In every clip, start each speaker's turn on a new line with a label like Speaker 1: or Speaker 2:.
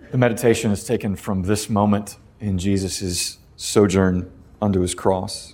Speaker 1: The meditation is taken from this moment in Jesus' sojourn unto his cross.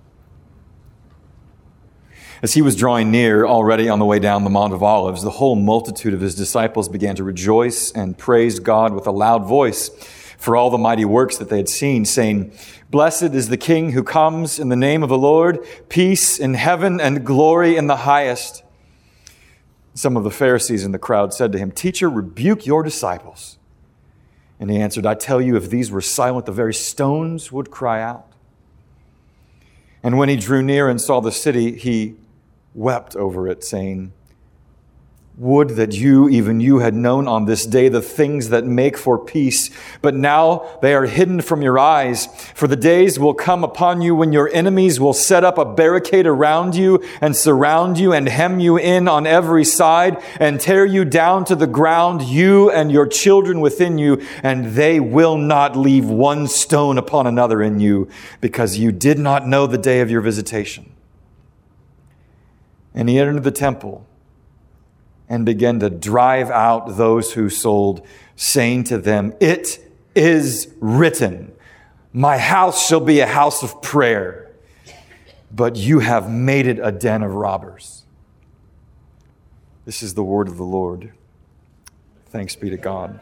Speaker 1: As he was drawing near, already on the way down the Mount of Olives, the whole multitude of his disciples began to rejoice and praise God with a loud voice for all the mighty works that they had seen, saying, "Blessed is the King who comes in the name of the Lord, peace in heaven and glory in the highest." Some of the Pharisees in the crowd said to him, "Teacher, rebuke your disciples." And he answered, "I tell you, if these were silent, the very stones would cry out." And when he drew near and saw the city, he wept over it, saying, "Would that you, even you, had known on this day the things that make for peace, but now they are hidden from your eyes. For the days will come upon you when your enemies will set up a barricade around you and surround you and hem you in on every side and tear you down to the ground, you and your children within you, and they will not leave one stone upon another in you, because you did not know the day of your visitation." And he entered the temple and began to drive out those who sold, saying to them, "It is written, my house shall be a house of prayer, but you have made it a den of robbers." This is the word of the Lord. Thanks be to God.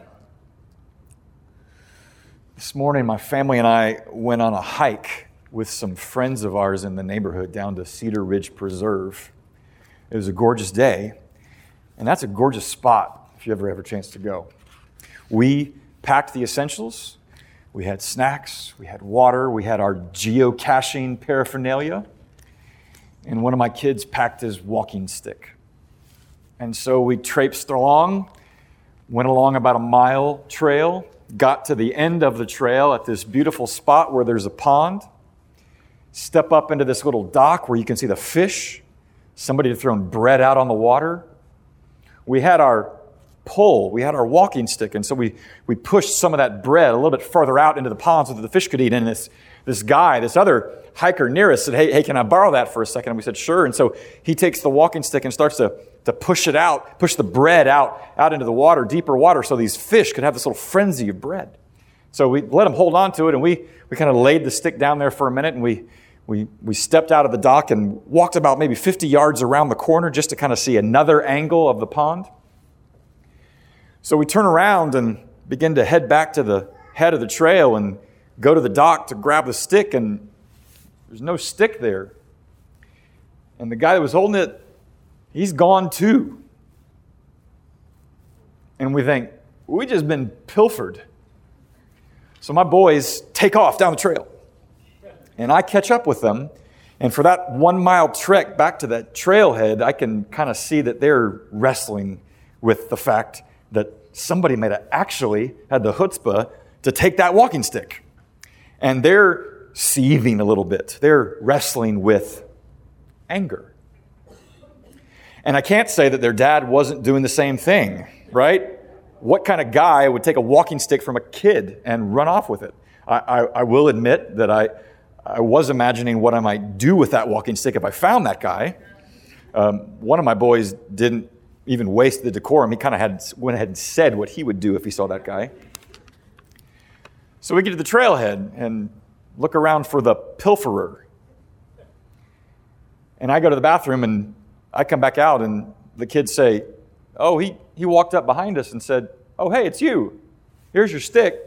Speaker 1: This morning, my family and I went on a hike with some friends of ours in the neighborhood down to Cedar Ridge Preserve. It was a gorgeous day. And that's a gorgeous spot if you ever have a chance to go. We packed the essentials. We had snacks, we had water, we had our geocaching paraphernalia. And one of my kids packed his walking stick. And so we traipsed along, went along about a mile trail, got to the end of the trail at this beautiful spot where there's a pond, step up into this little dock where you can see the fish. Somebody had thrown bread out on the water. We had our pole, we had our walking stick, and so we pushed some of that bread a little bit further out into the pond so that the fish could eat. And this guy, this other hiker near us said, hey, can I borrow that for a second? And we said, sure. And so he takes the walking stick and starts to push it out, push the bread out into the water, deeper water, so these fish could have this little frenzy of bread. So we let him hold on to it, and we kind of laid the stick down there for a minute, and we stepped out of the dock and walked about maybe 50 yards around the corner just to kind of see another angle of the pond. So we turn around and begin to head back to the head of the trail and go to the dock to grab the stick, and there's no stick there. And the guy that was holding it, he's gone too. And we think, we just been pilfered. So my boys take off down the trail. And I catch up with them, and for that 1 mile trek back to that trailhead, I can kind of see that they're wrestling with the fact that somebody might have actually had the chutzpah to take that walking stick. And they're seething a little bit. They're wrestling with anger. And I can't say that their dad wasn't doing the same thing, right? What kind of guy would take a walking stick from a kid and run off with it? I will admit that I was imagining what I might do with that walking stick if I found that guy. One of my boys didn't even waste the decorum. He kind of went ahead and said what he would do if he saw that guy. So we get to the trailhead and look around for the pilferer. And I go to the bathroom and I come back out and the kids say, "Oh, he walked up behind us and said, 'Oh, hey, it's you. Here's your stick.'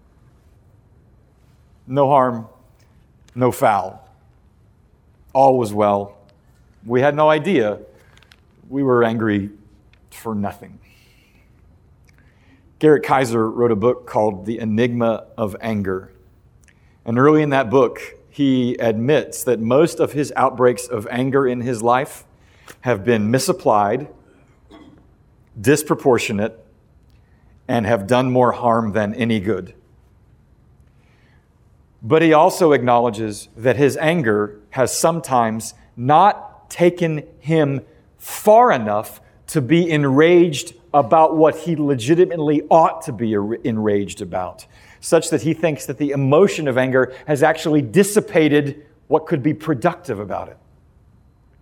Speaker 1: No harm, no foul. All was well. We had no idea. We were angry for nothing." Garrett Kaiser wrote a book called The Enigma of Anger. And early in that book, he admits that most of his outbreaks of anger in his life have been misapplied, disproportionate, and have done more harm than any good. But he also acknowledges that his anger has sometimes not taken him far enough to be enraged about what he legitimately ought to be enraged about, such that he thinks that the emotion of anger has actually dissipated what could be productive about it.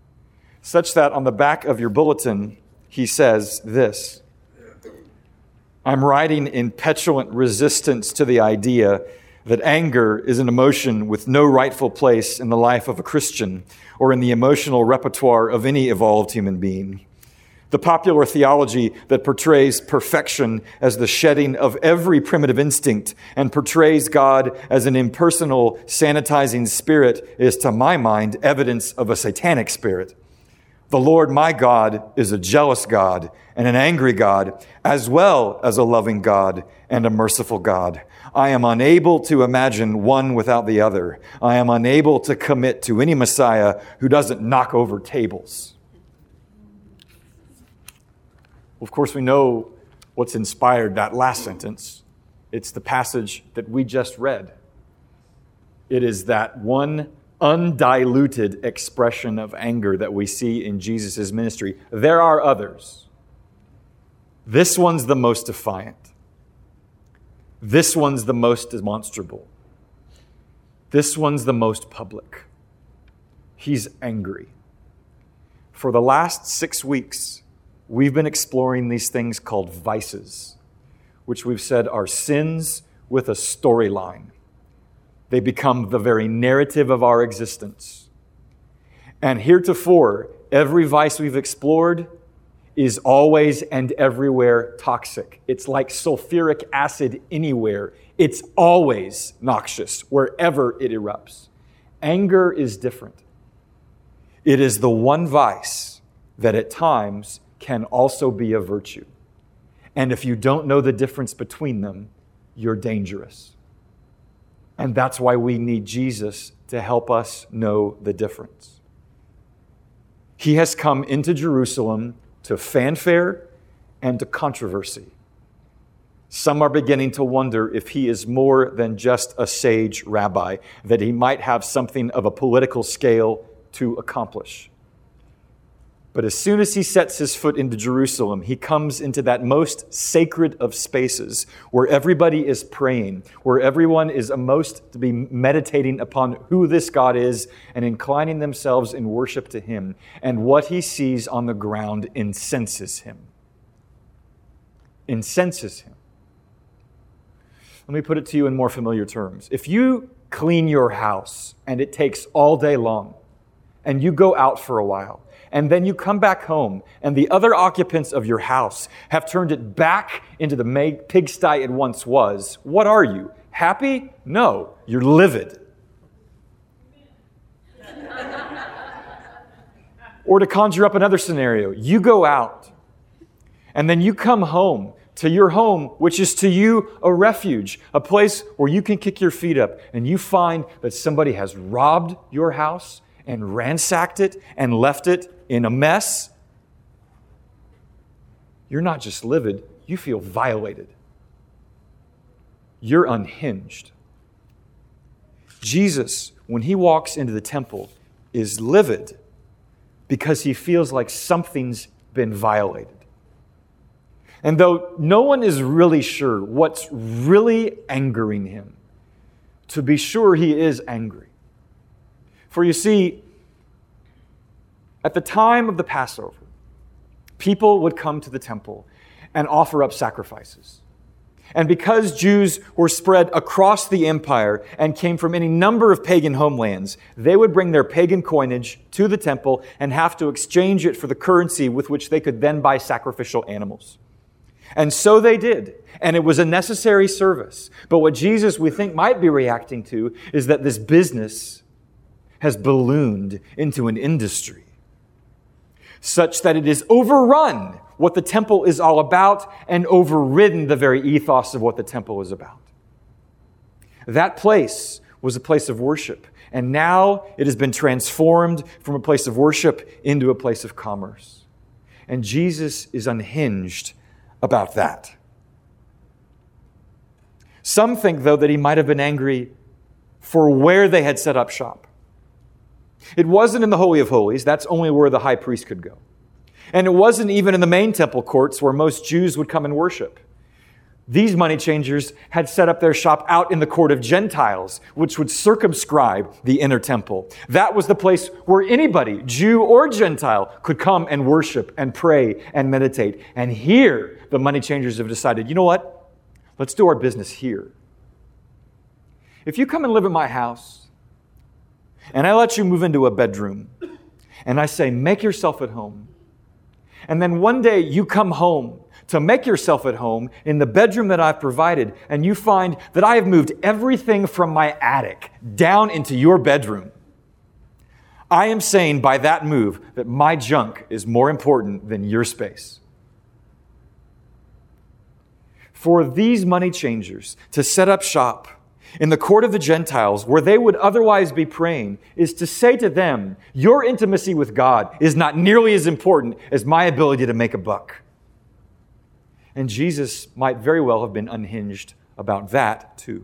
Speaker 1: Such that on the back of your bulletin, he says this: I'm writing in petulant resistance to the idea that anger is an emotion with no rightful place in the life of a Christian or in the emotional repertoire of any evolved human being. The popular theology that portrays perfection as the shedding of every primitive instinct and portrays God as an impersonal, sanitizing spirit is, to my mind, evidence of a satanic spirit. The Lord my God is a jealous God and an angry God, as well as a loving God and a merciful God. I am unable to imagine one without the other. I am unable to commit to any Messiah who doesn't knock over tables. Of course, we know what's inspired that last sentence. It's the passage that we just read. It is that one undiluted expression of anger that we see in Jesus' ministry. There are others. This one's the most defiant. This one's the most demonstrable. This one's the most public. He's angry. For the last 6 weeks, we've been exploring these things called vices, which we've said are sins with a storyline. They become the very narrative of our existence. And heretofore, every vice we've explored is always and everywhere toxic. It's like sulfuric acid anywhere. It's always noxious wherever it erupts. Anger is different. It is the one vice that at times can also be a virtue. And if you don't know the difference between them, you're dangerous. And that's why we need Jesus to help us know the difference. He has come into Jerusalem to fanfare and to controversy. Some are beginning to wonder if he is more than just a sage rabbi, that he might have something of a political scale to accomplish. But as soon as he sets his foot into Jerusalem, he comes into that most sacred of spaces where everybody is praying, where everyone is most to be meditating upon who this God is and inclining themselves in worship to him. And what he sees on the ground incenses him. Incenses him. Let me put it to you in more familiar terms. If you clean your house and it takes all day long, and you go out for a while, and then you come back home, and the other occupants of your house have turned it back into the pigsty it once was, what are you? Happy? No, you're livid. Or to conjure up another scenario, you go out, and then you come home to your home, which is to you a refuge, a place where you can kick your feet up, and you find that somebody has robbed your house and ransacked it and left it in a mess. You're not just livid, you feel violated. You're unhinged. Jesus, when he walks into the temple, is livid because he feels like something's been violated. And though no one is really sure what's really angering him, to be sure he is angry. For you see, at the time of the Passover, people would come to the temple and offer up sacrifices. And because Jews were spread across the empire and came from any number of pagan homelands, they would bring their pagan coinage to the temple and have to exchange it for the currency with which they could then buy sacrificial animals. And so they did. And it was a necessary service. But what Jesus, we think, might be reacting to is that this business has ballooned into an industry such that it has overrun what the temple is all about and overridden the very ethos of what the temple is about. That place was a place of worship, and now it has been transformed from a place of worship into a place of commerce. And Jesus is unhinged about that. Some think, though, that he might have been angry for where they had set up shop. It wasn't in the Holy of Holies. That's only where the high priest could go. And it wasn't even in the main temple courts where most Jews would come and worship. These money changers had set up their shop out in the court of Gentiles, which would circumscribe the inner temple. That was the place where anybody, Jew or Gentile, could come and worship and pray and meditate. And here, the money changers have decided, you know what? Let's do our business here. If you come and live at my house, and I let you move into a bedroom, and I say, make yourself at home, and then one day you come home to make yourself at home in the bedroom that I've provided, and you find that I have moved everything from my attic down into your bedroom, I am saying by that move that my junk is more important than your space. For these money changers to set up shop in the court of the Gentiles, where they would otherwise be praying, is to say to them, your intimacy with God is not nearly as important as my ability to make a buck. And Jesus might very well have been unhinged about that too.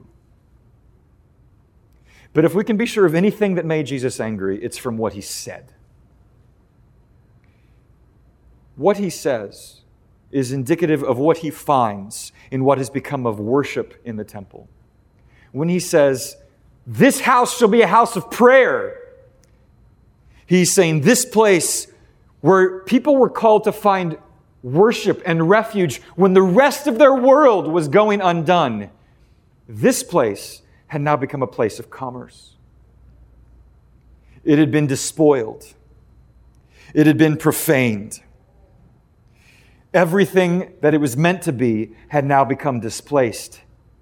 Speaker 1: But if we can be sure of anything that made Jesus angry, it's from what he said. What he says is indicative of what he finds in what has become of worship in the temple. When he says, this house shall be a house of prayer, he's saying this place where people were called to find worship and refuge when the rest of their world was going undone, this place had now become a place of commerce. It had been despoiled. It had been profaned. Everything that it was meant to be had now become displaced.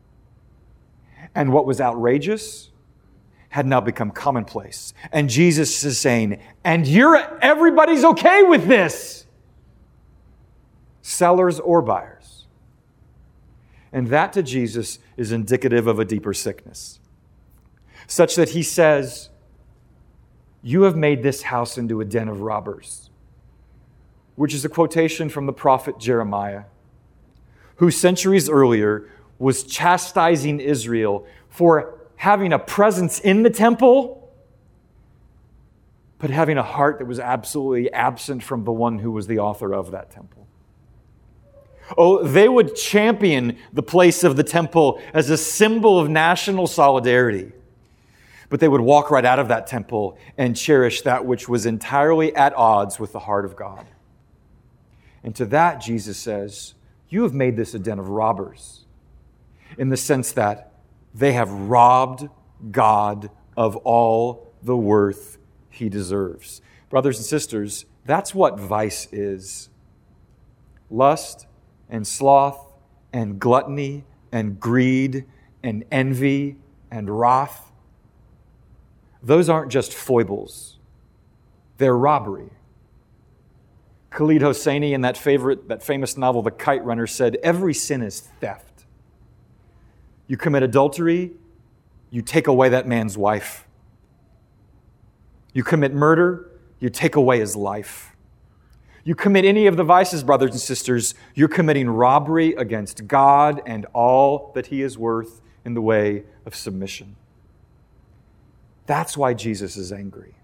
Speaker 1: And what was outrageous had now become commonplace. And Jesus is saying, and everybody's okay with this, sellers or buyers. And that to Jesus is indicative of a deeper sickness, such that he says, you have made this house into a den of robbers, which is a quotation from the prophet Jeremiah, who centuries earlier was chastising Israel for having a presence in the temple, but having a heart that was absolutely absent from the one who was the author of that temple. Oh, they would champion the place of the temple as a symbol of national solidarity, but they would walk right out of that temple and cherish that which was entirely at odds with the heart of God. And to that, Jesus says, you have made this a den of robbers, in the sense that they have robbed God of all the worth he deserves. Brothers and sisters, that's what vice is. Lust and sloth and gluttony and greed and envy and wrath. Those aren't just foibles. They're robbery. Khalid Hosseini, in that famous novel, The Kite Runner, said, every sin is theft. You commit adultery, you take away that man's wife. You commit murder, you take away his life. You commit any of the vices, brothers and sisters, you're committing robbery against God and all that he is worth in the way of submission. That's why Jesus is angry.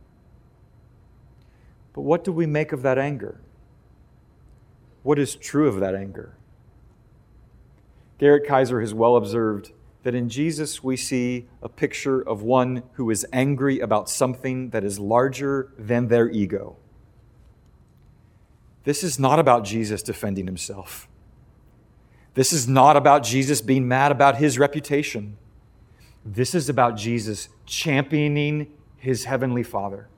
Speaker 1: But what do we make of that anger? What is true of that anger? Garrett Kaiser has well observed that in Jesus we see a picture of one who is angry about something that is larger than their ego. This is not about Jesus defending himself. This is not about Jesus being mad about his reputation. This is about Jesus championing his heavenly Father.